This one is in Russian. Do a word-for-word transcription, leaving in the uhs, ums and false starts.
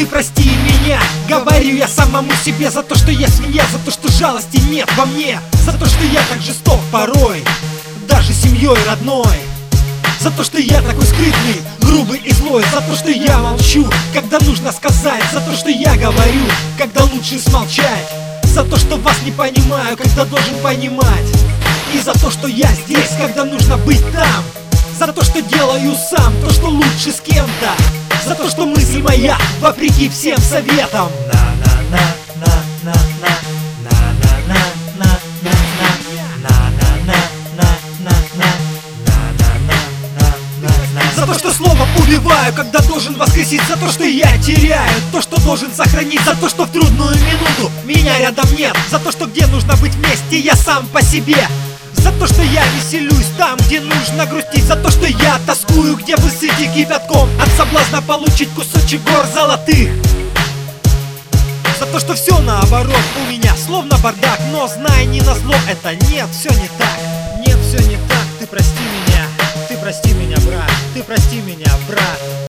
прости меня. Говорю я самому себе за то, что я свинья, за то, что жалости нет во мне, за то, что я так жесток порой, даже семьей родной, за то, что я такой скрытный, грубый и злой, за то, что я молчу, когда нужно сказать, за то, что я говорю, когда лучше смолчать, за то, что вас не понимаю, когда должен понимать, и за то, что я здесь, когда нужно быть там, за то, что делаю сам, то, что лучше с кем-то, за то, что мысль моя вопреки всем советам. За то, что словом убиваю, когда должен воскресить, за то, что я теряю то, что должен сохранить, за то, что в трудную минуту меня рядом нет, за то, что где нужно быть вместе, я сам по себе, за то, что я веселюсь там, где нужно грустить, за то, что я тоскую, где вы сыты кипятком от соблазна получить кусочек гор золотых, за то, что все наоборот у меня, словно бардак, но знай не назло, это нет, все не так, нет, все не так, ты прости меня, ты прости меня, брат, ты прости меня, брат.